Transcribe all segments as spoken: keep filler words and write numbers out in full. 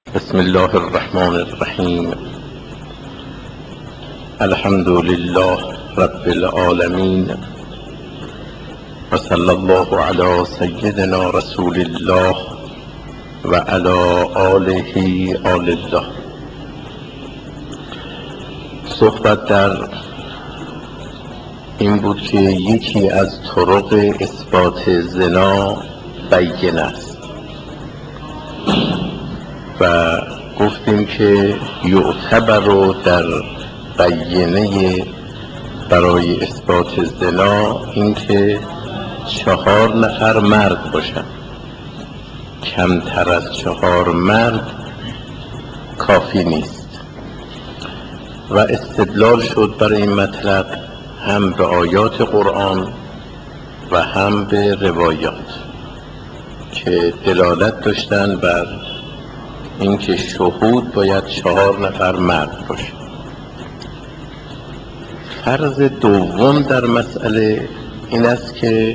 بسم الله الرحمن الرحیم. الحمد لله رب العالمین و صلی الله علی سیدنا رسول الله و علی آله آل الله. صحبت در این بود که یکی از طرق اثبات زنا بینه است و گفتیم که یعتبر در بینه برای اثبات زنا این که چهار نفر مرد باشن، کمتر از چهار مرد کافی نیست. و استدلال شد برای این مطلب هم به آیات قرآن و هم به روایات که دلالت داشتن بر اینکه شهود باید چهار نفر مرد باشه. فرض دوم در مسئله این است که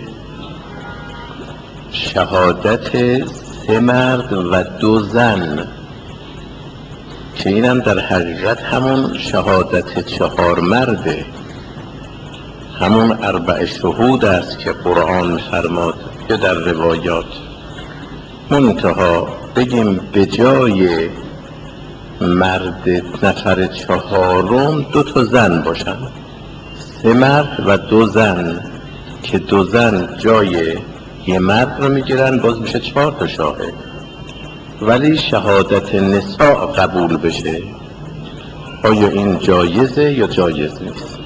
شهادت سه مرد و دو زن، که اینم در حقیقت همون شهادت چهار مرده، همون اربع شهود است که قرآن فرماد یا در روایات. منتها بگیم به جای مرد نفر چهارم دو تا زن باشن، سه مرد و دو زن، که دو زن جای یه مرد رو میگیرن، باز میشه چهار تا شاهد. ولی شهادت نساء قبول بشه، آیا این جایزه یا جایز نیست؟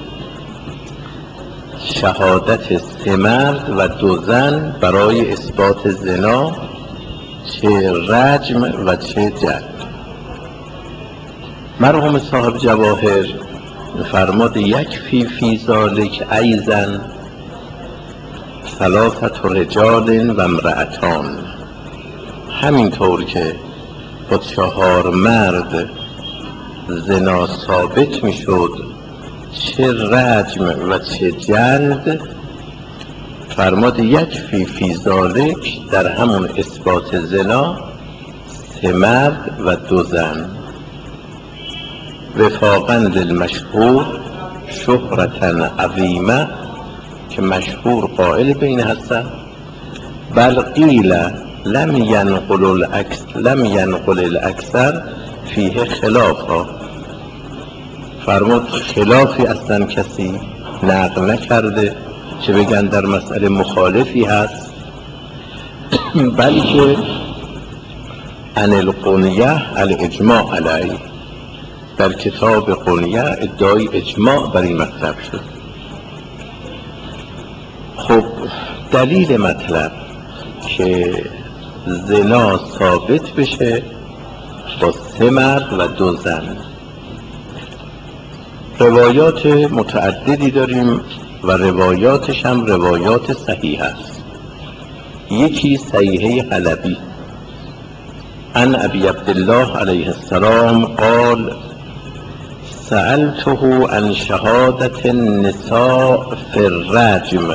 شهادت سه مرد و دو زن برای اثبات زنا، چه رجم و چه جلد. مرحوم صاحب جواهر فرماد یک فی فی ذالک ایضا ثلاثة رجال و امرأتان. همینطور که با چهار مرد زنا ثابت میشد، چه رجم و چه جلد، فرماد یک فی فی ذالک در همون اثبات زنا سه مرد و دو زن. وفاقاً للمشهور شهرتاً عظیمه، که مشهور قائل بین هستن. بل قیل لم ینقل الاکثر لم ینقل الاکثر فیه خلافا. فرمود خلافی اصلا کسی نقل نکرده چه بگن در مسئله مخالفی هست، بلکه عن القنیه الاجماع علیه، در کتاب قنیه ادعای اجماع بر این مطلب شد. خب دلیل مطلب که زنا ثابت بشه با سه مرد و دو زن، روایات متعددی داریم و روایاتش هم روایات صحیح است. یکی صحیحه حلبی عن ابی عبدالله علیه السلام قال سألته عن شهادت النساء فی الرجم.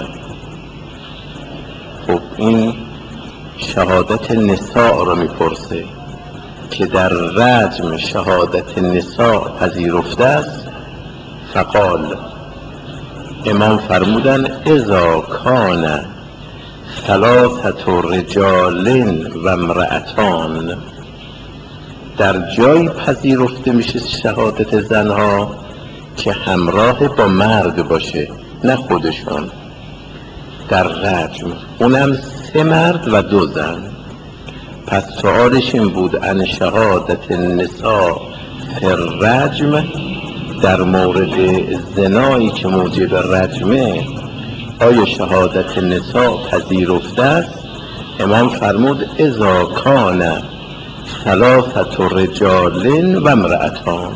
خب این شهادت نساء رو میپرسه که در رجم شهادت نساء پذیرفته است. فقال، امام فرمودن اذا کان ثلاثة رجال و امرأتان، در جای پذیرفته میشه شهادت زنها که همراه با مرد باشه، نه خودشون، در رجم، اونم سه مرد و دو زن. پس سؤالش این بود عن شهادت النساء فی الرجم، در مورد زنایی که موجب رجمه آیا شهادت نساء پذیرفته است؟ امام فرمود اذا کان ثلاثة رجال و امرأتان،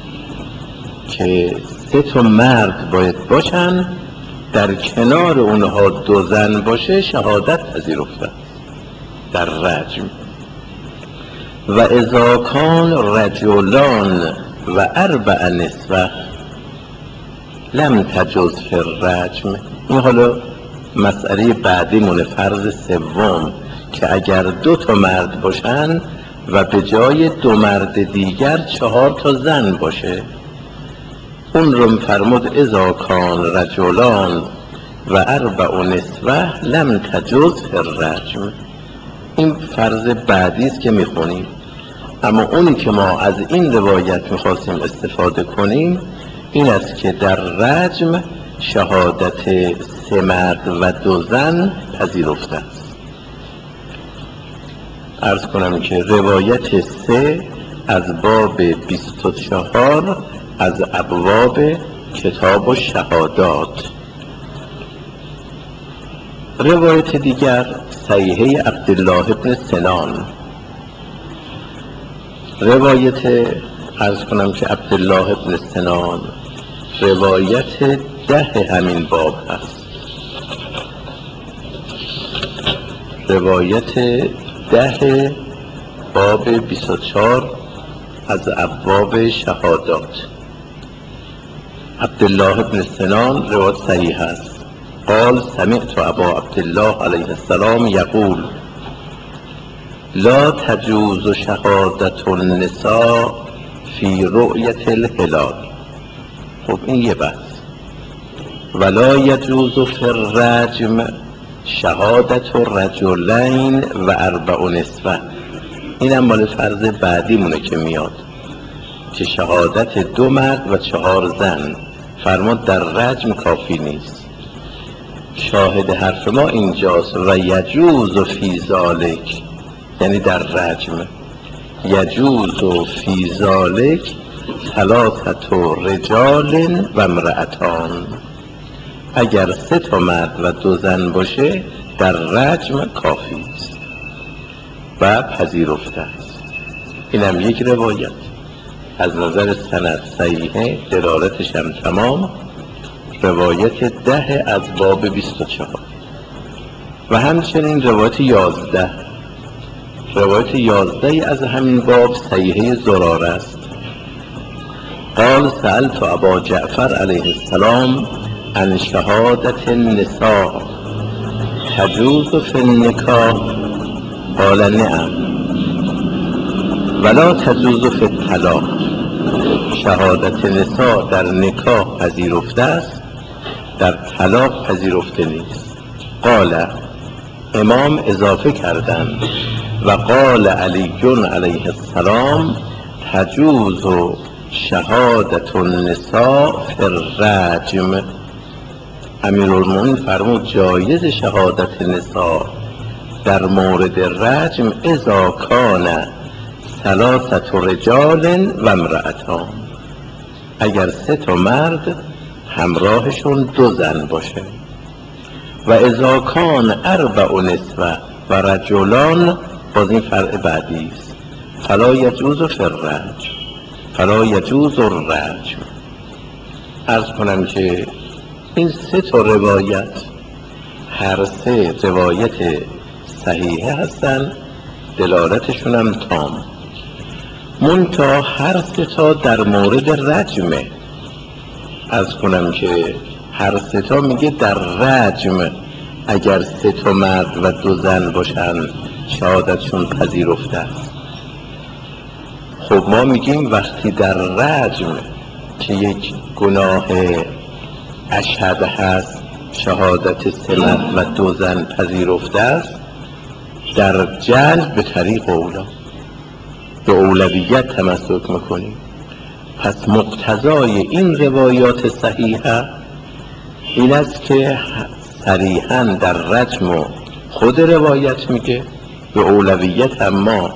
که سه تا مرد باید باشن، در کنار اونها دو زن باشه، شهادت پذیرفته در رجم. و اذا کان رجلان و اربع نسوه لم تجز فی الرجم. این حالا مسئله بعدی مونه، فرض سوم، که اگر دو تا مرد باشن و به جای دو مرد دیگر چهار تا زن باشه. اون رو فرمود اذا کان رجلان و اربع نسوه لم تجز الرجم. این فرض بعدی است که میخونیم، اما اونی که ما از این روایت میخواستیم استفاده کنیم این است که در رجم شهادت سه مرد و دو زن پذیرفته است. عرض کنم که روایت سه از باب بیست و چهار از ابواب کتاب و شهادات. روایت دیگر صحیحه عبدالله ابن سنان، روایت عرض کنم که عبدالله ابن سنان روایت ده همین باب هست، روایت ده باب بیست و چهار از ابواب شهادات. عبدالله ابن سنان روایت صحیح است. قال سمعت ابا عبدالله علیه السلام یقول لا تجوز شهادت النساء فی رؤیت الهلال. خب این یه بحث. ولا یجوز فی الرجم شهادت رجلین و اربع نسوه. این هم مال فرض بعدی مونه که میاد که شهادت دو مرد و چهار زن فرمود در رجم کافی نیست. شاهد حرف ما اینجاست و یجوز فی ذالک، یعنی در رجم یجوز فی ذالک ثلاثه رجال و امرأتان. اگر سه تا مرد و دو زن باشه در رجم کافی است و پذیرفته است. اینم یک روایت از نظر سند صحیحه، دلالتش هم تمام. روایت ده از باب بیست و چهار و همچنین روایت یازده، روایت یازده از همین باب صحیحه زراره است. قال سألت ابا جعفر علیه السلام عن شهادت النساء تجوز فی النکاح قال نعم ولا تجوز فی الطلاق. شهادت نساء در نکاح پذیرفته است، در طلاق پذیرفته نیست. قال امام اضافه کردند و قال علی علیه السلام تجوز شهادت النساء فی الرجم. امیرالمومنین فرمود جایز شهادت نساء در مورد رجم اذا کان ثلاثه رجال و امرأتان، اگر سه تا مرد همراهشون دو زن باشه. و اذا کان اربع نسوه و رجلان، باز این فرع بعدی است، فلا یجوز فی الرجم، فلا یجوز الرجم. عرض کنم که این سه تا روایت هر سه روایت صحیحه هستن، دلالتشون هم تام. منتها هر سه تا در مورد رجمه. عرض کنم که هر سه تا میگه در رجم اگر سه تا مرد و دو زن باشن شهادتشون پذیرفته است. خب ما میگیم وقتی در رجم که یک گناه اشهد هست شهادت سه مرد و دو زن پذیرفته است، در جلد به طریق اولا به اولویت تمسک میکنیم. پس مقتضای این روایات صحیحه این است که صریحاً در رجم خود روایت میگه به اولویت، اما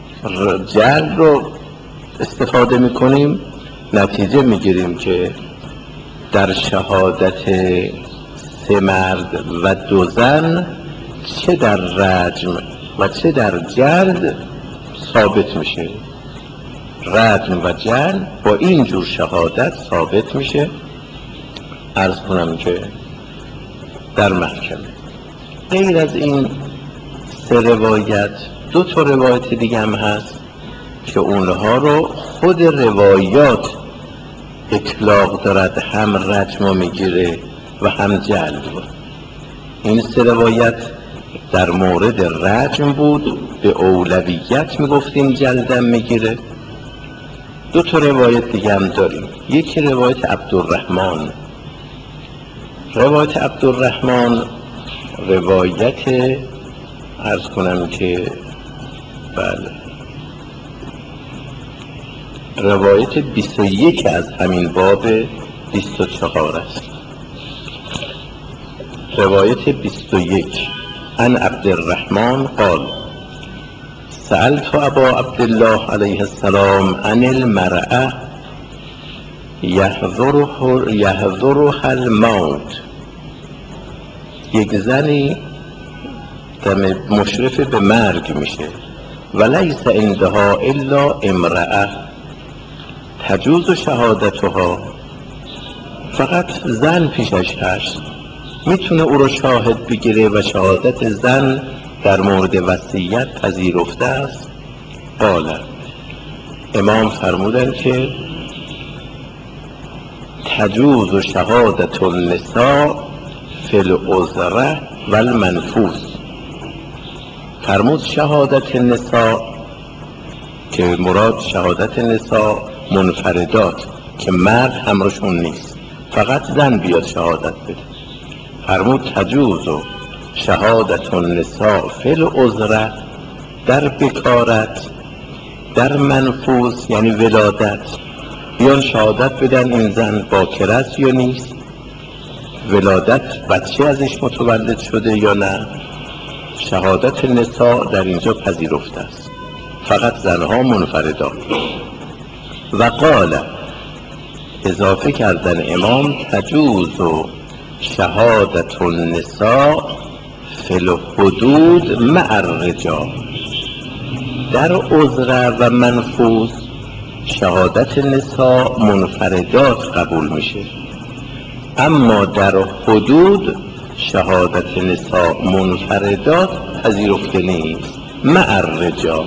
جلد رو استفاده میکنیم. نتیجه میگیریم که در شهادت سه مرد و دو زن چه در رجم و چه در جلد ثابت میشه. رجم و جلد با این جور شهادت ثابت میشه. عرض کنم که در محکمه غیر از این سه روایت دو تا روایت دیگه هم هست که اونها رو خود روایات اطلاق دارد، هم رجم میگیره و هم جلد. این سه روایت در مورد رجم بود، به اولویت میگفتیم جلدم میگیره. دو تا روایت دیگه هم داریم. یکی روایت عبدالرحمن. روایت عبدالرحمن روایت عرض کنم که بله روایت بیست و یک از همین باب بیست و چهار است. روایت بیست و یک عن عبدالرحمن قال سألت ابا عبدالله علیه السلام عن المرأة یحضرها یحضرها الموت. یک زنی مشرف به مرگ میشه ولیس عندها الا امرأة تجوز شهادتها، فقط زن پیشش هست، میتونه او رو شاهد بگیره و شهادت زن در مورد وصیت پذیرفته است. قال امام فرمودن که تجوز شهادت النساء فی العذره و المنفوس. فرمود شهادت نساء که مراد شهادت نساء منفردات که مرد همراهشون نیست، فقط زن بیاد شهادت بده. فرمود تجوز و شهادت النساء فی العذره، در بکارت، در منفوس یعنی ولادت، بیان شهادت بدن این زن باکره است یا نیست، ولادت بچه ازش متولد شده یا نه. شهادت نساء در اینجا پذیرفته است، فقط زنها منفردات. و قال اضافه کردن امام تجوز و شهادت النساء فی الحدود مع الرجال. در عذره و منفوس شهادت نساء منفردات قبول میشه، اما در حدود شهادت نساء منفردات پذیرفته نیست. مع الرجال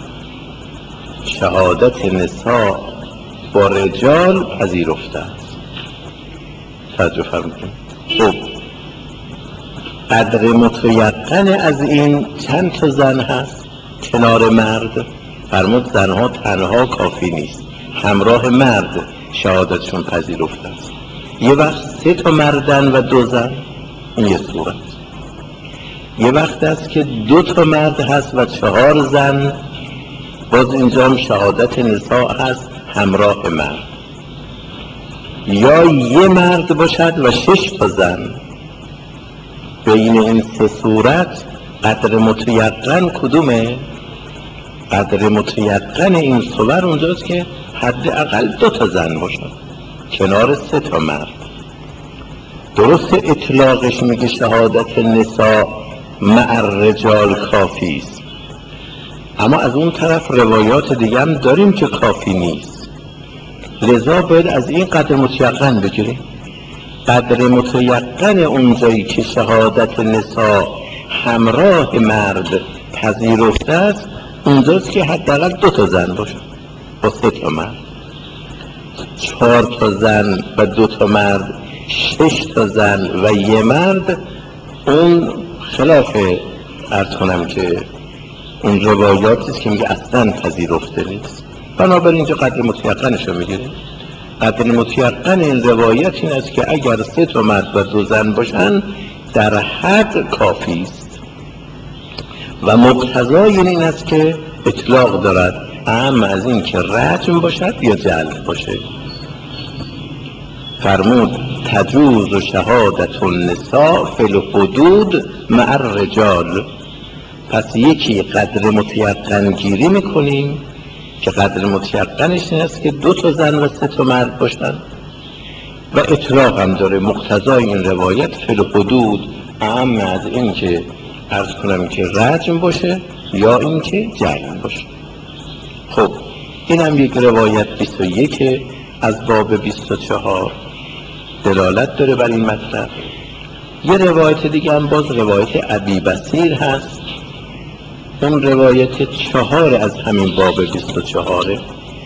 شهادت نساء با رجال پذیرفته است. توجه فرمودید. خب قدر متیقن از این چند تا زن هست کنار مرد؟ فرمود زنها تنها کافی نیست، همراه مرد شهادتشون پذیرفته است. یه وقت سه تا مردن و دو زن، این یه صورت. یه وقت است که دو تا مرد هست و چهار زن، باز اینجا هم شهادت نساء هست همراه مرد. یا یه مرد باشد و شش تا زن. بین این سه صورت قدر متیقن کدومه؟ قدر متیقن این صور اونجاست که حداقل دو تا زن باشد کنار سه تا مرد. درست اطلاقش میگه شهادت نساء مع الرجال کافی است، اما از اون طرف روایات دیگه هم داریم که کافی نیست، لذا باید از این قدر متیقن بگیریم. قدر متیقن اونجایی که شهادت نساء همراه مرد پذیرفته است اونجاست که حداقل دو تا زن باشه با سه تا مرد. چهار تا زن و دو تا مرد، شش تا زن و یه مرد، اون خلاف عرض کنم که اون روایاتی است که میگه اصلا پذیرفته نیست. بنابراین اینجا قدر متیقنش رو میگیریم. قدر متیقن این روایت این است که اگر سه تا مرد و دو زن باشن در حد کافی است و مقتضای این است که اطلاق دارد، اما از این که رجم باشد یا جلد باشه. فرمود تجوز و شهادت النساء فی الحدود مع الرجال. پس یکی قدر متیقن گیری میکنیم که قدر متیقنش این است که دو تا زن و سه تا مرد باشن و اطلاق هم داره، مقتضای این روایت فی الحدود، اما از این که عرض کنم که رجم باشه یا این که جلد باشه. خب این هم یک روایت بیست و یک از باب بیست و چهار دلالت داره بر این مطلب. یه روایت دیگه هم باز روایت ابی بصیر هست، اون روایت چهار از همین باب بیست و چهار.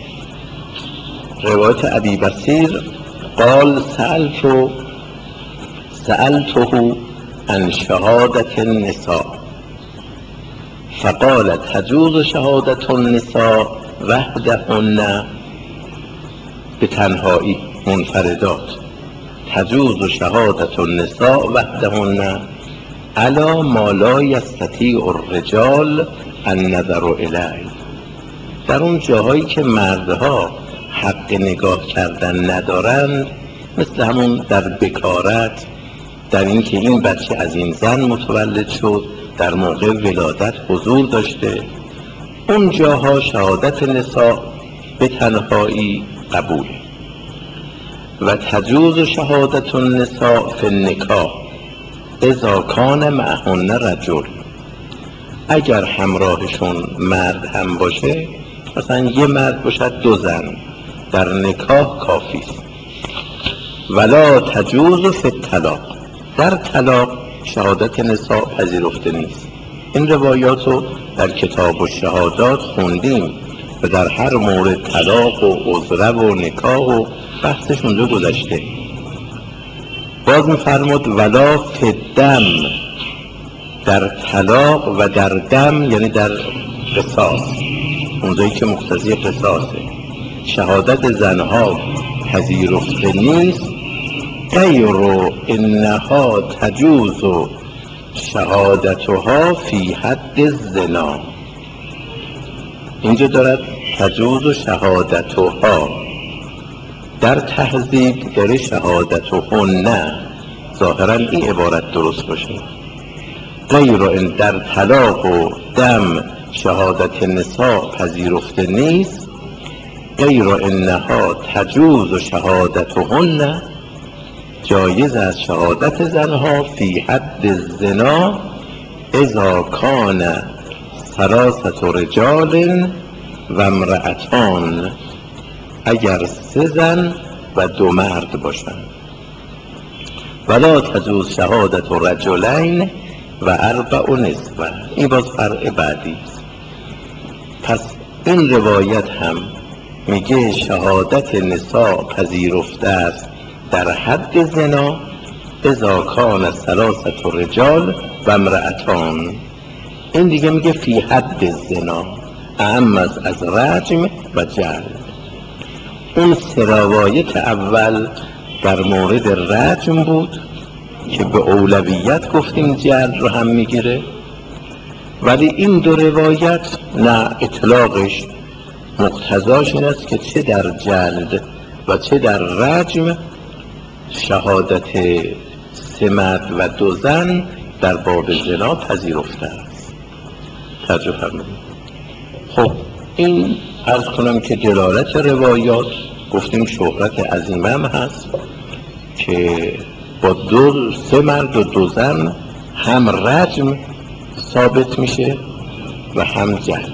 روایت ابی بصیر قال سألت سألته عن شهادت النساء. فقال تجوز شهادت النساء وحدهن، به تنهایی منفردات، تجوز شهادت النساء وحدهن علی ما لا یستطیع الرجال النظر الیه، در اون جاهایی که مردها حق نگاه کردن ندارند، مثل همون در بکارت، در اینکه این بچه از این زن متولد شد، در موقع ولادت حضور داشته، اون جاها شهادت نساء به تنهایی قبوله. و تجوز شهادت النساء فی النکاح اذا کان معهن رجل، اگر همراهشون مرد هم باشه، مثلا یه مرد باشد دو زن، در نکاح کافی است. ولا تجوز فی الطلاق، در طلاق شهادت نساء پذیرفته نیست. این روایات رو در کتاب الشهادات خوندیم و در هر مورد طلاق و عذره و نکاح و بحثش اونجا گذشته. باز می‌فرمود ولا فی الدم، در طلاق و در دم یعنی در قصاص، اونجایی که مقتضی قصاصه، شهادت زنها پذیرفته نیست. غیر انها تجوز شهادتها فی حد الزنا، اینجا دارد تجوز شهادتها، در تهذیب داره شهادتهن، نه ظاهرا این عبارت درست باشه. غیر این در طلاق و دم شهادت نساء پذیرفته نیست. غیر انها تجوز شهادتهن، جایز از شهادت زنها فی حد الزنا اذا کان ثلاثه رجال و امرأتان، اگر سه زن و دو مرد باشند. ولا تجوز شهادت رجلین و اربع نسوه، این باز فرع بعدی است. پس این روایت هم میگه شهادت نساء پذیرفته است در حد زنا اذا کان ثلاثه رجال و امرأتان، این دیگه میگه فی حد زنا، اعم از از رجم و جلد. اون سه روایت اول در مورد رجم بود که به اولویت گفتیم جلد رو هم میگیره، ولی این دو روایت نه، اطلاقش مقتضاش این است که چه در جلد و چه در رجم شهادت سه مرد و دو زن در باب زنا پذیرفته است. توجه فرمایید. خب این عرض کنم که دلالت روایات گفتیم شهرت عظیمه هم هست که با دو سه مرد و دو زن هم رجم ثابت میشه و هم جلد.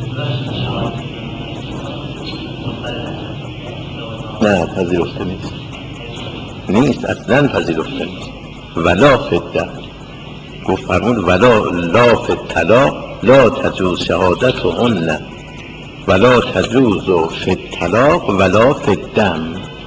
نه پذیرفته نیست، نیست اصلا پذیرفته نیست. ولا فی الدم، گفت فرمود ولا لا فی الطلاق لا تجوز شهادتهن ولا تجوز فی الطلاق ولا فی الدم.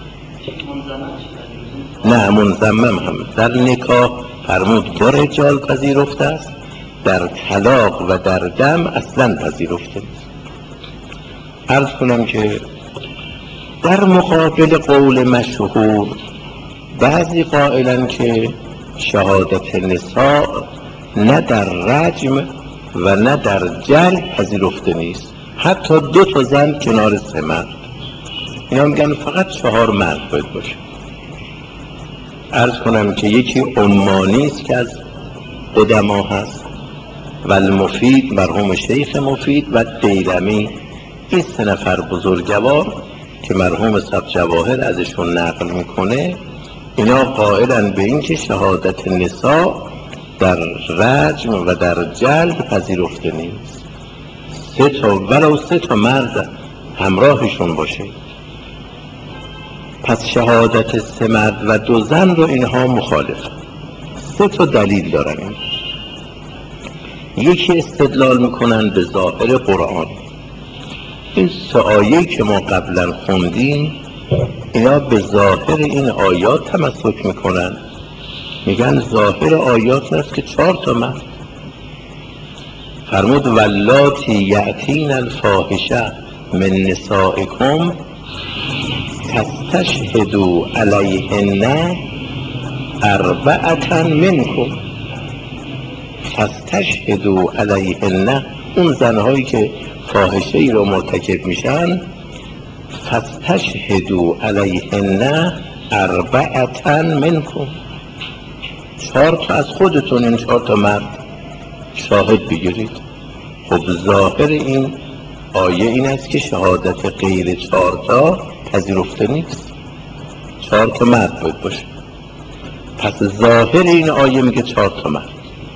نه منضمم هم در نکاح فرمود با رجال پذیرفته است، در طلاق و در دم اصلا پذیرفته نیست. عرض کنم که در مقابل قول مشهور بعضی قائلن که شهادت نساء نه در رجم و نه در جلد پذیرفته نیست، حتی دو تا زن کنار سه مرد، اینا میگن فقط چهار مرد باید باشه. عرض کنم که یکی عمانی است که از قدما هست و المفید مرحوم شیخ مفید و دیلمی، این سه نفر بزرگوار که مرحوم صاحب جواهر ازشون نقل میکنه، اینا قائلن به این که شهادت نساء در رجم و در جلد پذیرفته نیست، سه تا ولو سه تا مرد همراهشون باشه. پس شهادت سه مرد و دو زن رو اینها مخالفن. سه تا دلیل دارن این. یکی استدلال میکنن به ظاهر قرآن، این سه آیه که ما قبلا خوندیم اینا به ظاهر این آیات تمسک میکنن، میگن ظاهر آیات است که چهار تا مرد، فرمود واللاتی یأتین الفاحشه من نسائکم فاستشهدوا علیهن اربعة منکم. فاستشهدوا علیهن، اون زنهایی که فاحشه ای رو مرتکب میشن، فاستشهدوا علیهن اربعة منکم، چهار تا از خودتون، این چهار تا مرد شاهد بگیرید. خب ظاهر این آیه این است که شهادت غیر چهار تا پذیرفته نیست، چهار تا مرد باید باشه. پس ظاهر این آیه میگه چهار تا مرد.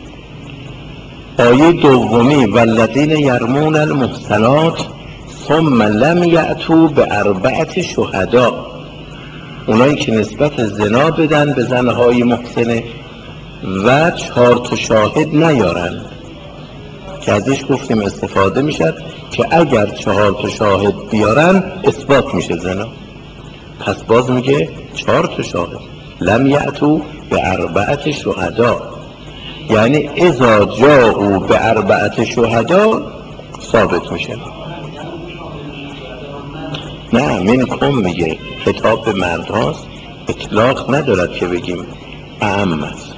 آیه دومی والذین یرمون المحصنات ثم لم یأتوا باربعة شهداء، اونایی که نسبت زنا بدن به زنهای محسنه و چهار تا شاهد نیارن، که ازش گفتیم استفاده میشد که اگر چهار تا شاهد بیارن اثبات میشه زنا. پس باز میگه چهار تا شاهد، لم یأتوا باربعة شهداء، یعنی اذا جاءوا باربعة شهداء ثابت میشه. نه منکم میگه، خطاب به مرد هاست، اطلاق ندارد که بگیم اعم است.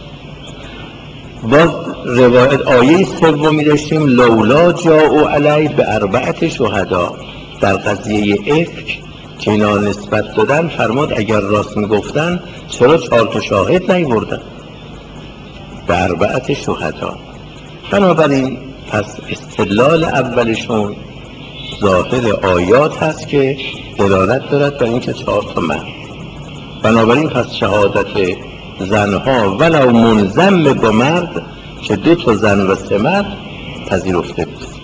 باز روایت آیه سومی داشتیم لولا جاءوا علی باربعة شهداء، در قضیه افک که اینا نسبت دادن فرمود اگر راست میگفتن چرا چهار تا شاهد نیاوردن؟ باربعة شهداء. بنابراین پس استدلال اولشون ظاهر آیات هست که دلالت دارد بر اینکه چهار تا مرد. بنابراین پس شهادت زنها ولو منضم با مرد که دو تا زن و سه مرد پذیرفته نیست.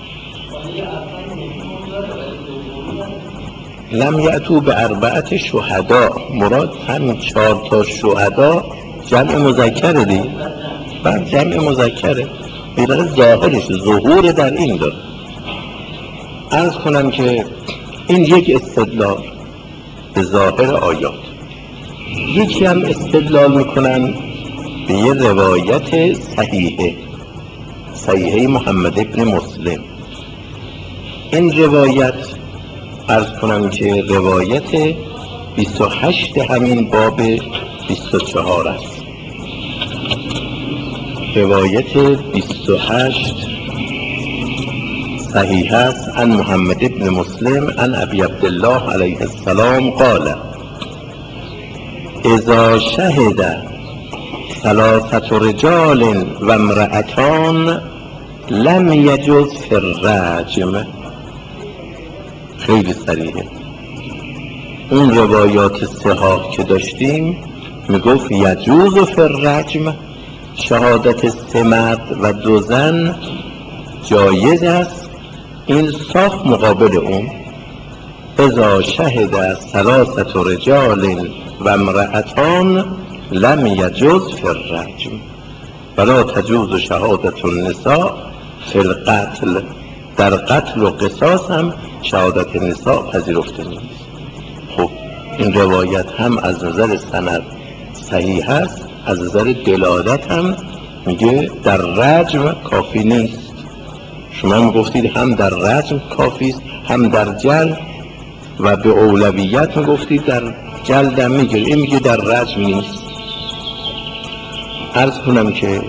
لم یأتوا باربعة شهداء، مراد همین چهار تا شهدا جمع مذکره دی، بعد جمع مذکره بیداره ظاهرش ظهور در این داره. عرض کنم که این یک استدلال به ظاهر آیات. یکی هم استدلال میکنن به یه روایت صحیحه، صحیحه محمد ابن مسلم. این روایت عرض کنم که روایت بیست و هشت همین باب بیست و چهار است. روایت بیست و هشت صحیح است. عن محمد ابن مسلم عن ابی عبدالله علیه السلام قال اذا شهد ثلاثة رجال و امرأتان لم یجز فی الرجم. خیلی صریحه. اون روایات صحاح که داشتیم میگفت یجوز فی الرجم، شهادت سه مرد و دو زن جایز است. این صاف مقابل اون اذا شهد ثلاثة رجال و امرأتان لم یجوز فی الرجم ولا تجوز شهادت النساء فی القتل، در قتل و قصاص هم شهادت نساء پذیرفته نیست. خب این روایت هم از نظر سند صحیح است، از نظر دلالت هم میگه در رجم کافی نیست. شما میگفتید هم در رجم کافی است هم در جلد و به اولویت میگفتید در جلد هم میگه، این میگه در رجم نیست. عرض کنم که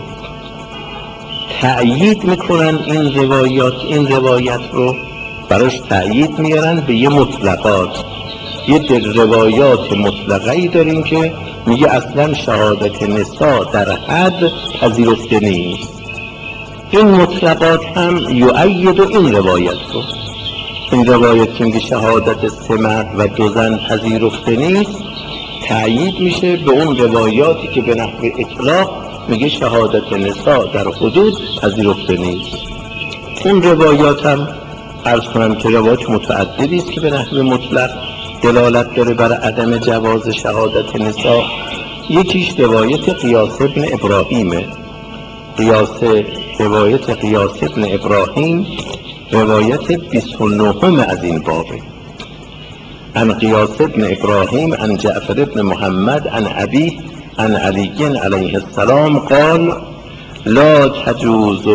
تأیید میکنن این روایات، این روایت رو براش تأیید میارن به یه مطلقات. یه در روایات مطلقه‌ای داریم که میگه اصلا شهادت نساء در حد پذیرفته نیست. این مطلقات هم یؤید این روایت رو. این روایت که میگه شهادت سه مرد و دو زن پذیرفته نیست تأیید میشه به اون روایاتی که به نحو اطلاق میگه شهادت نساء در حدود پذیرفته نیست. اون روایات هم عرض کنم که روایات متعددی است که به نحو مطلق دلالت داره بر عدم جواز شهادت نساء. یکیش روایت قیاس ابن ابراهیمه. قیاس روایت قیاس ابن ابراهیم روایت بیست و نه از این بابه. عن قیاس ابن ابراهیم عن جعفر ابن محمد عن ابی عن علی علیه السلام قال لا تجوز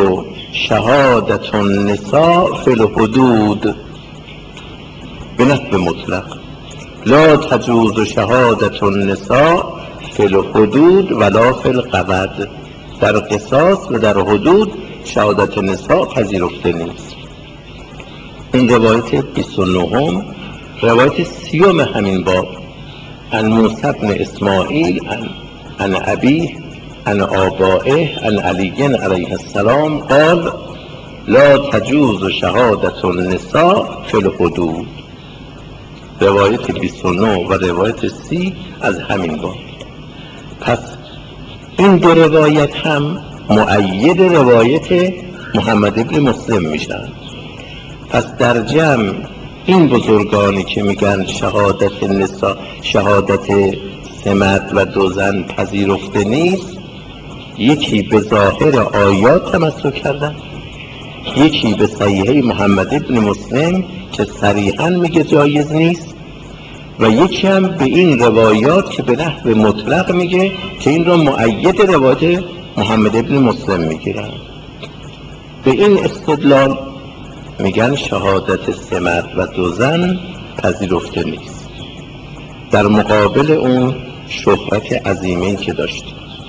شهادت النساء فی الحدود به نحو مطلق. لا تجوز شهادت النساء فی الحدود ولا فی القبض. در قصاص و در حدود شهادت نساء پذیرفته نیست. این روایت بیست و نه، روایت سیوم همین باب. عن موسی بن اسماعیل عن عن ابیه عن آبائه عن علی علیه السلام قال لا تجوز شهادت النساء فی الحدود. روایت بیست و نه و روایت سی از همین باب. پس این دو روایت هم مؤید روایت محمد ابن مسلم میشن. پس در جمع این بزرگانی که میگن شهادت نساء، شهادت سه مرد و دو زن پذیرفته نیست، یکی به ظاهر آیات تمسک کردن، یکی به صحیحه محمد ابن مسلم که صریحاً میگه جایز نیست، و یکی هم به این روایات که به نحو مطلق میگه که این را مؤید روایت محمد ابن مسلم میگیرن. به این استدلال میگن شهادت سه مرد و دو زن پذیرفته نیست، در مقابل اون شهرت عظیمی که داشته.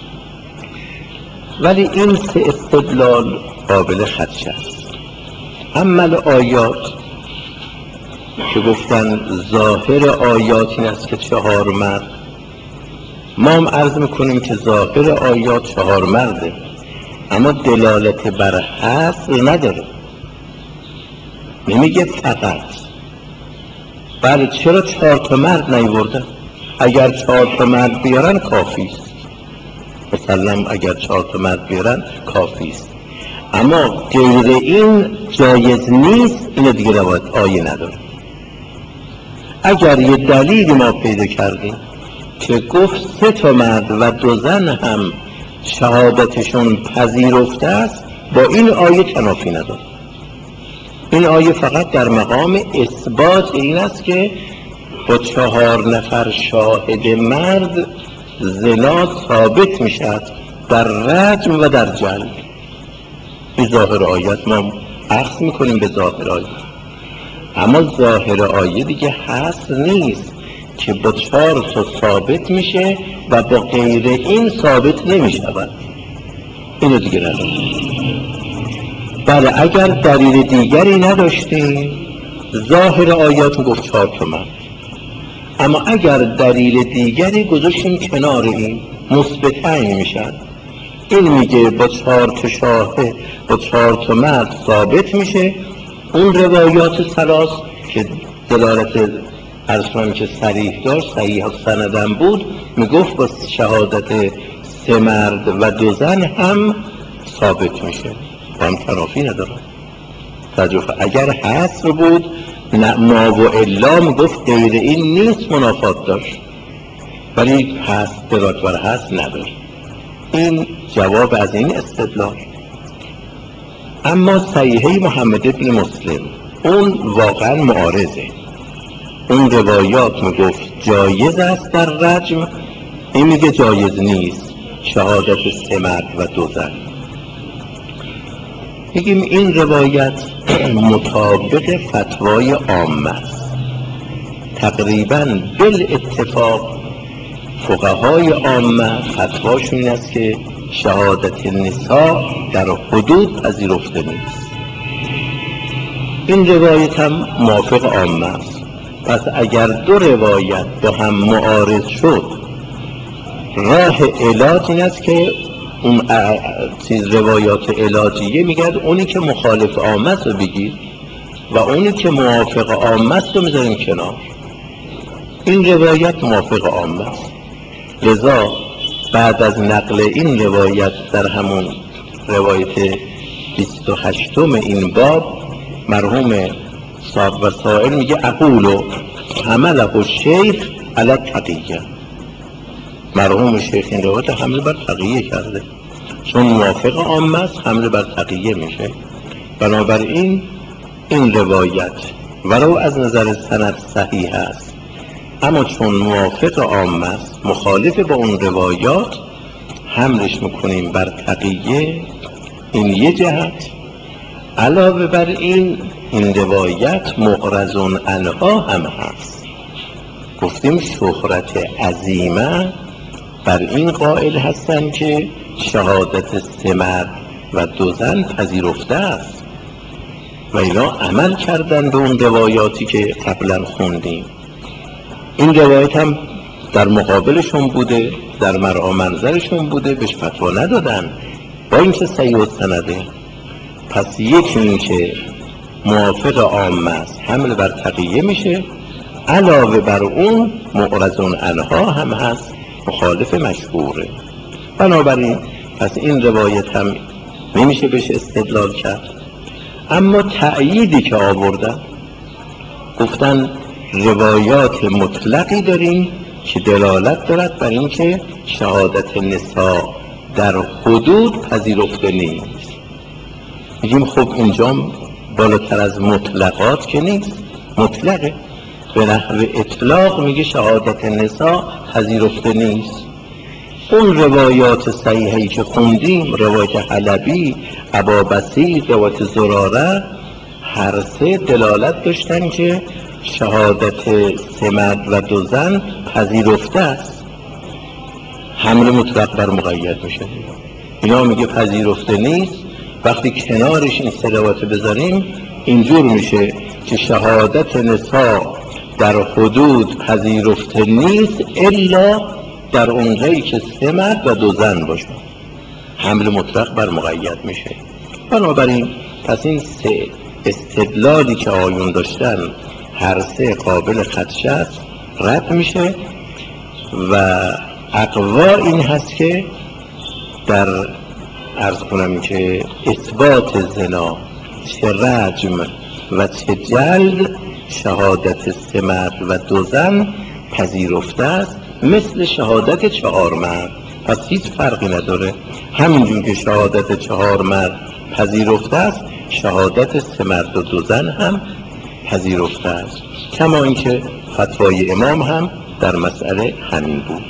ولی این سه استدلال قابل خدشه است. اما آیات که گفتن ظاهر آیات این است که چهار مرد، ما هم عرض میکنیم که ظاهر آیات چهار مرده، اما دلالت بر حصر نداره، نمیگه فقط. بله چرا چهار تا مرد نیوردن؟ اگر چهار تا مرد بیارن کافی است، مسلم اگر چهار تا مرد بیارن کافی است، اما غیر این جایز نیست. این دیگه روایت آیه نداره. اگر یه دلیلی ما پیدا کردیم که گفت سه تا مرد و دو زن هم شهادتشون پذیرفته است، با این آیه تنافی نداره. این آیه فقط در مقام اثبات این است که با چهار نفر شاهد مرد زنا ثابت میشد در رجم و در جلد. این ظاهر آیت ما عکس میکنیم به ظاهر آیه، اما ظاهر آیه دیگه حصر نیست که با چهار تا ثابت میشه و با غیر این ثابت نمیشود. اینو دیگه نداریم. بله اگر دلیل دیگری نداشتیم ظاهر آیات گفت چهار تا مرد، اما اگر دلیل دیگری گذاشتیم کنار این مثبتین میشن. این میگه با چهار تا شاهد با چهار تا مرد ثابت میشه. اون روایات ثلاث که دلالت ارسلان که صریح داشت، صحیح سندم بود، میگفت با شهادت سه مرد و دو زن هم ثابت میشه، با هم تنافی نداره. تجربه اگر حصر بود ما و الا میگفت غیر این نیست، منافات داشت، ولی حصر دلالت بر حصر نداره. این جواب از این استدلال. اما صحیحه محمد ابن مسلم اون واقعا معارضه. اون روایات میگفت جایز است در رجم، این میگه جایز نیست شهادت سه مرد و دو زن. میگیم این روایت مطابق فتوای عامه است. تقریبا بالاتفاق فقهای عامه فتواشون این است که شهادت نساء در حدود پذیرفته نیست. این روایت هم موافق عامه است. پس اگر دو روایت با هم معارض شد، راه علاج این است که اون چیز روایات علاجیه میگن اونی که مخالف عامه است رو بگیر و اونی که موافق عامه است رو میذاریم کنار. این روایت موافق عامه است. لذا بعد از نقل این روایت در همون روایت بیست و هشتم این باب مرحوم صاحب وسائل میگه اقولو حمله الشیخ علی التقیه. مرحوم شیخ این روایت حمله بر تقیه کرده، چون موافق عامه است حمله بر تقیه میشه. بنابراین این روایت ولو از نظر سند صحیح است، اما چون موافق عامه است مخالف با اون روایات، حملش میکنیم بر تقیه. این یه جهت. علاوه بر این این روایت معرض عنها هم هست. گفتیم شهرت عظیمه بر این قائل هستن که شهادت سه مرد و دو زن پذیرفته است و اینا عمل کردن به اون روایاتی که قبلا خوندیم. این روایت هم در مقابلشون بوده، در مرعا منظرشون بوده، بهش فتوا ندادن با اینکه صحیح السنده. پس یکی این که موافق عامه است، حمل بر تقیه میشه، علاوه بر اون معرض عنها هم هست، مخالف مشهوره. بنابراین پس این روایت هم نمیشه بهش استدلال کرد. اما تأییدی که آوردن، گفتن روایات مطلقی داریم که دلالت دارد بر اینکه شهادت نساء در حدود پذیرفته نیست. میگیم خب اینجا بالاتر از مطلقات که نیست، مطلقه، به نحو اطلاق میگه شهادت نساء پذیرفته نیست. اون روایات صحیحی که خوندیم، روایت حلبی، ابا بصیر، روایت زراره، هر سه دلالت داشتن که شهادت سه مرد و دو زن پذیرفته است. حمل مطلق بر مقید میشه. اینا میگه پذیرفته نیست، وقتی کنارش این سه روایت بذاریم اینجور میشه که شهادت نساء در حدود پذیرفته نیست الا در اونجایی که سه مرد و دو زن باشه. حمل مطلق بر مقید میشه. بنابراین پس این سه استدلالی که آیون داشتن هر سه قابل خدشه است، رد میشه و اقوا این هست که در عرض کنم که اثبات زنا چه رجم و چه جلد شهادت سه مرد و دو زن پذیرفته است مثل شهادت چهار مرد. پس هیچ فرقی نداره، همینجور که شهادت چهار مرد پذیرفته است شهادت سه مرد و دو زن هم پذیرفته است. کما اینکه فتوای امام هم در مسئله همین بود.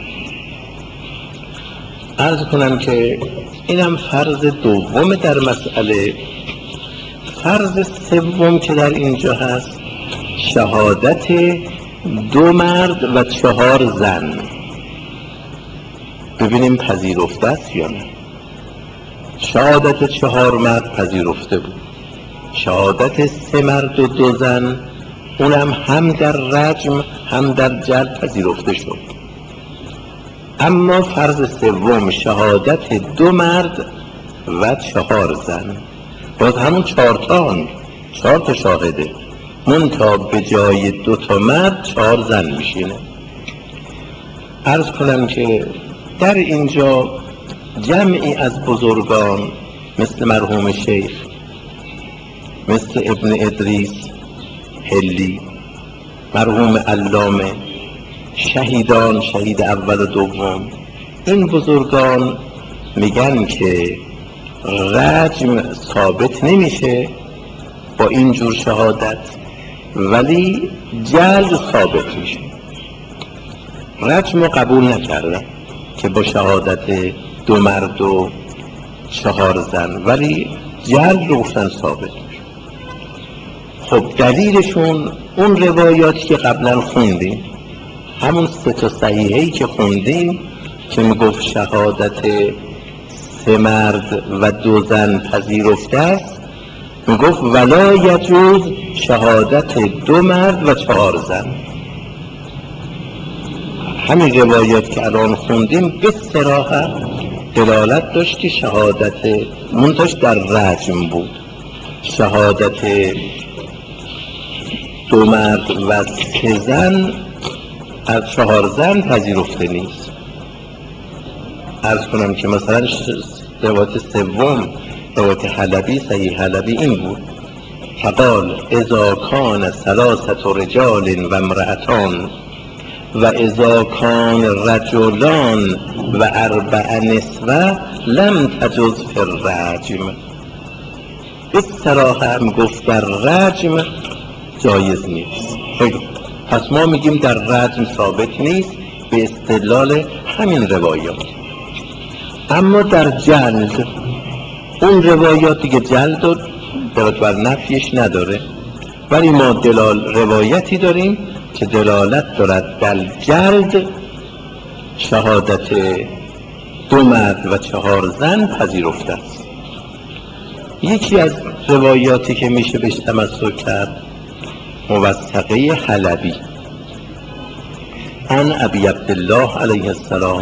عرض کنم که اینم فرض دوم در مسئله. فرض سوم که در اینجا هست شهادت دو مرد و چهار زن. ببینیم پذیرفته است یا نه. شهادت چهار مرد پذیرفته بود، شهادت سه مرد و دو زن اونم هم در رجم هم در جلد پذیرفته شد. اما فرض سوم شهادت دو مرد و چهار زن، باز همون چهارتان، چهار تا شاهده، منتها به جای دو تا مرد چهار زن میشینه. عرض کنم که در اینجا جمعی از بزرگان مثل مرحوم شیخ، مثل ابن ادریس حلی، مرحوم علامه، شهیدان، شهید اول و دوم، این بزرگان میگن که رجم ثابت نمیشه با اینجور شهادت، ولی جلد ثابت میشه. رجم رو قبول نکردن که با شهادت دو مرد و چهار زن، ولی جلد رو گفتن ثابت میشه. خب دلیلشون اون روایاتی که قبلا خوندیم، همون سه تا صحیحه‌ای که خوندیم که میگفت شهادت سه مرد و دو زن پذیرفته است، میگفت ولا یجوز شهادت دو مرد و چهار زن. همین روایات که الان خوندیم به صراحت دلالت داشت که شهادت منتش در رجم بود، شهادت دو مرد و سه زن از چهار زن پذیرفته نیست. عرض کنم که مثلا روایت سوم، روایت حلبی، صحیح حلبی این بود: فقال اذا کان ثلاثة رجال و امرأتان و اذا کان رجلان و اربع نسوه لم تجز فی الرجم. به صراحت هم گفت در رجم جایز نیست. پس ما میگیم در رجم ثابت نیست به استدلال همین روایات. اما در جلد، اون روایاتی که جلد رو دلالت بر نفیش نداره، ولی ما دلال روایتی داریم که دلالت دارد در جلد شهادت دو مرد و چهار زن پذیرفته است. یکی از روایاتی که میشه بهش تمسک کرد موثقه حلبی عن ابی عبدالله علیه السلام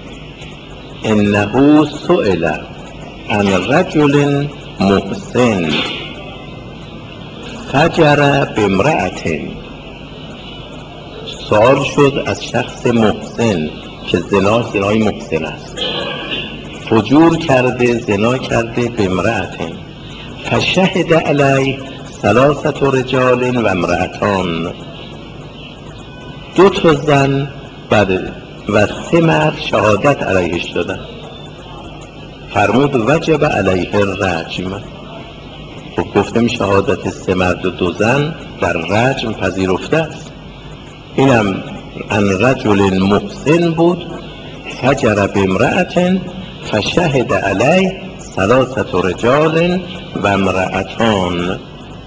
انه سئل عن رجل محسن فجر بامرأة. سوال شد از شخص محسن که زنا زنای محسن است، فجور کرده، زنا کرده، بامرأة فشهد علیه ثلاثة رجال و امرأتان، دو تا زن و سه مرد شهادت علیهش دادن. فرمود وجب علیه الرجم. خب گفتم شهادت سه مرد و دو زن در رجم پذیرفته است. اینم ان رجل محسن بود فجر بامرأة فشهد علیه ثلاثة رجال و امرأتان.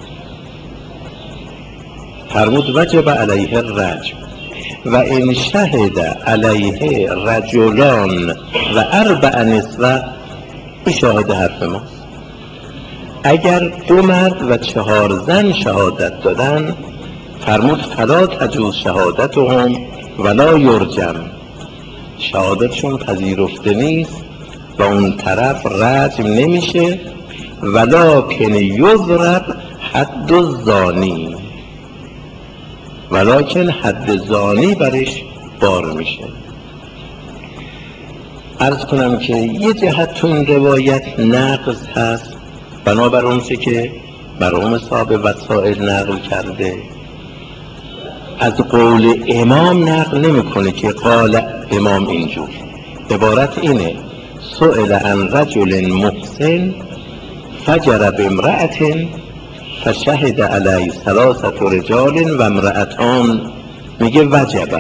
فرمود وجب علیه الرجم و ان شهد علیه رجلان و اربع نسوه. این شاهد حرف ماست. اگر دو مرد و چهار زن شهادت دادن، فرمود فلا تجوز شهادتهم ولا یرجم، شهادتشون پذیرفته نیست و اون طرف رجم نمیشه، ولکن یضرب حد الزانی، ولکن حد زانی برش بار میشه. عرض کنم که یه جهت تو این روایت نقض هست، بنابر اونچه که مرحوم صاحب وسائل نقل کرده. از قول امام نقل نمیکنه که قال امام اینجور. عبارت اینه سئل عن رجل محسن فجر بامرأة فشهد علیه ثلاثة رجال و امرأتان. میگه وجبه.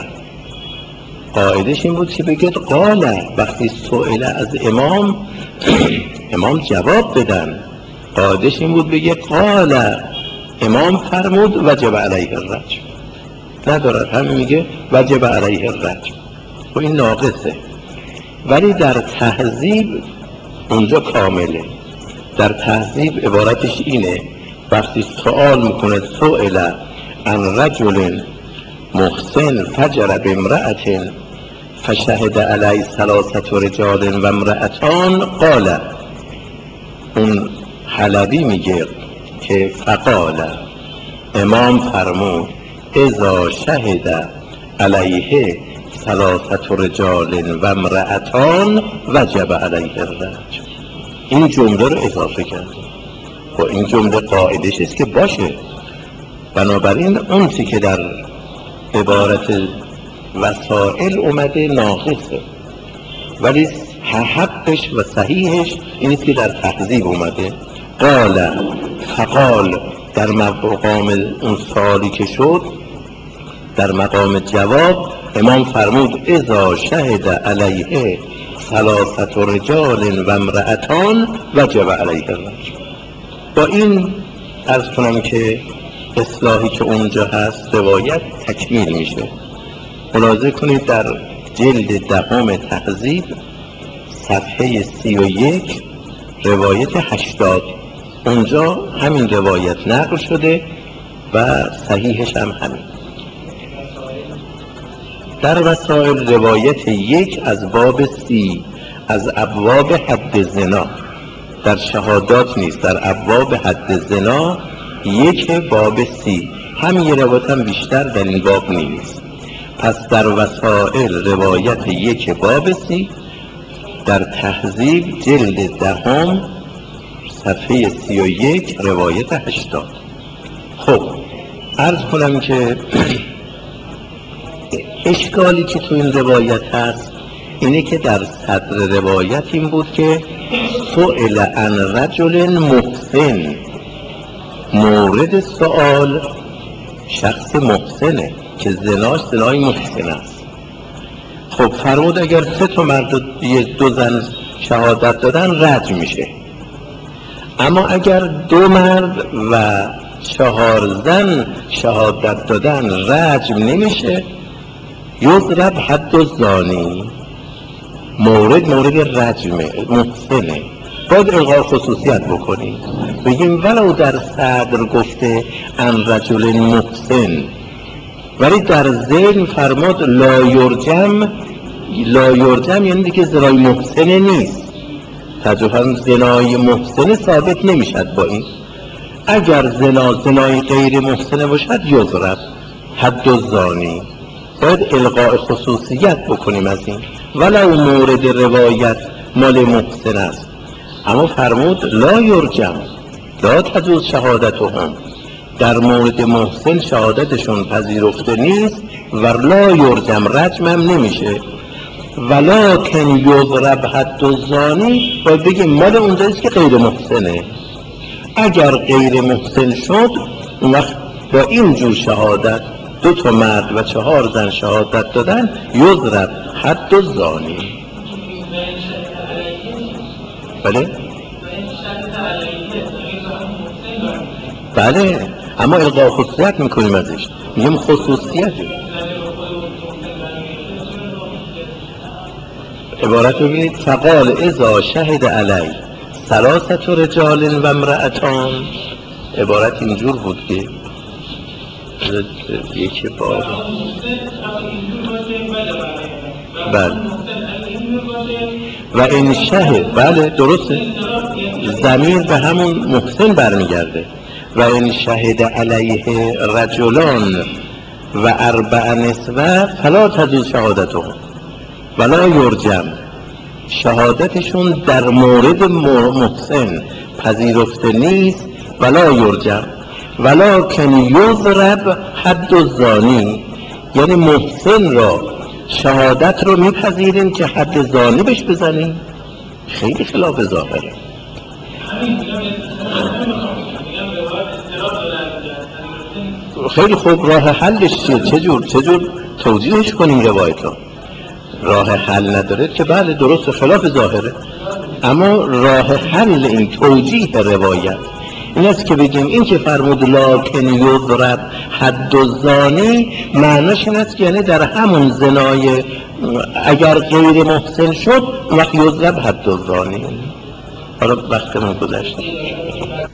قاعدش این بود که بگید قال، وقتی سئل از امام امام جواب بدن. قاعدش این بود بگه قال، امام فرمود وجب علیه الرجم. ندارد، همین میگه وجب علیه الرجم و این ناقصه. ولی در تهذیب اونجا کامله. در تهذیب عبارتش اینه وقتی سوال میکنه سئل عن رجل محسن فجر بامرأة فشهد علیه ثلاثة رجال و امرأتان قال، اون حلبی میگه که فقال، امام فرمود اذا شهد علیه ثلاثة رجال و امرأتان وجب علیه الرجم. این جمله رو اضافه کرده و این جمله قاعدش است که باشه. بنابراین اون چی که در عبارت وسائل اومده ناقصه، ولی حقش و صحیحش اینه که در تهذیب اومده. قال فقال، در مقام اون سوالی که شد، در مقام جواب امام فرمود اذا شهد علیه ثلاثة رجال و امرأتان وجب علیه الرجم. با این عرض کنم که اصلاحی که اونجا هست روایت تکمیل میشه. ملاحظه کنید در جلد دهم تهذیب صفحه سی و یک روایت هشتاد، اونجا همین روایت نقل شده و صحیحش هم همین. در وسائل روایت یک از باب سی از ابواب حد زنا، در شهادات نیست، در ابواب حد زنا یک باب سی، هم یه روایت هم بیشتر در این باب نیست. پس در وسائل روایت یک باب سی، در تهذیب جلد دهم صفحه سی و یک روایت هشتاد. خب عرض کنم که اشکالی که تو این روایت هست اینه که در صدر روایت این بود که سئل عن رجل محسن، مورد سؤال شخص محسنه که زناش زنای محسن است. خب فرمود اگر سه تا مرد و دو زن شهادت دادن رجم میشه، اما اگر دو مرد و چهار زن شهادت دادن رجم نمیشه، یضرب حد الزانی. مورد مورد رجمه، محسنه، باید الغاء خصوصیت بکنیم، بگیم ولو در صدر گفته ان رجل محسن، ولی در ذهن فرماد لا یرجم. لا یرجم یعنی دیگه زنای محسنه نیست، تجربه زنای محسنه ثابت نمیشد با این. اگر زنا زنای غیر محسنه باشد یضرب حد الزانی، باید الغاء خصوصیت بکنیم از این، ولو مورد روایت مال محسن است. اما فرمود لا یرجم لا تجوز شهادتهم، در مورد محسن شهادتشون پذیرفته نیست و لا یرجم رجم هم نمیشه. ولکن یضرب حد الزانی، باید بگیم مال اونجاییست که غیر محسنه. اگر غیر محسن شد اون وقت با این جور شهادت دو تا مرد و چهار زن شهادت دادن یضرب حد الزانی. بله بله، اما الغاء خصوصیت میکنیم ازش، میگیم خصوصیتی. عبارت رو ببینید، فقال اذا شهد علی ثلاثه رجال و امرأتان. عبارت اینجور بود که یکی بار بله و این شهد، بله درسته، ضمیر به همون محسن برمیگرده. و این شهد علیه رجلان و اربع نسوه فلا تجوز شهادتهم ولا یرجم، شهادتشون در مورد محسن پذیرفته نیست ولا یرجم. ولکن یضرب حد الزانی، یعنی محسن را شهادت رو میپذیریم که حد زانی بهش بزنیم. خیلی خلاف ظاهره. خیلی خوب، راه حلش چیه؟ چجور چجور توجیهش کنیم روایت ها؟ راه حل نداره که بله درست خلاف ظاهره، اما راه حل این توجیه روایت این است که بگیم این که فرمود لکن یضرب حد الزانی، معناش این است که یعنی در همون زنای اگر غیر محسن شد وقت یضرب حد الزانی. حالا وقتمون گذشته.